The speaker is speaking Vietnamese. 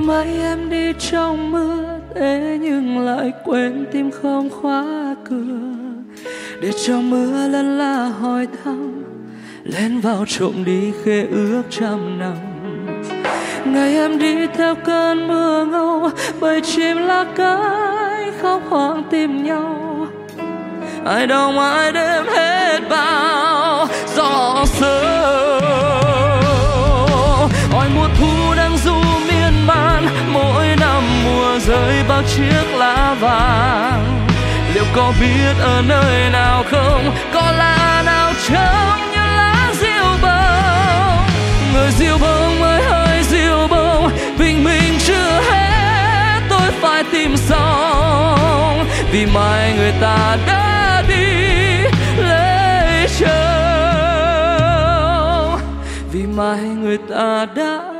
Mấy em đi trong mưa, thế nhưng lại quên tim không khóa cửa, để cho mưa lân la hỏi thăm, len vào trộm đi khê ước trăm năm. Ngày em đi theo cơn mưa ngâu, bầy chim lá cái khóc hoang tìm nhau. Ai đâu mãi đêm hết bao gió sớm. Ôi mùa thu đang du miên man, mỗi năm mùa rơi bao chiếc lá vàng. Liệu có biết ở nơi nào không, có lá nào trông như lá diêu bông. Người diêu bông ơi hỡi diêu bông, bình minh chưa hết tôi phải tìm xong. Vì mai người ta đã đi lấy chồng, vì mai người ta đã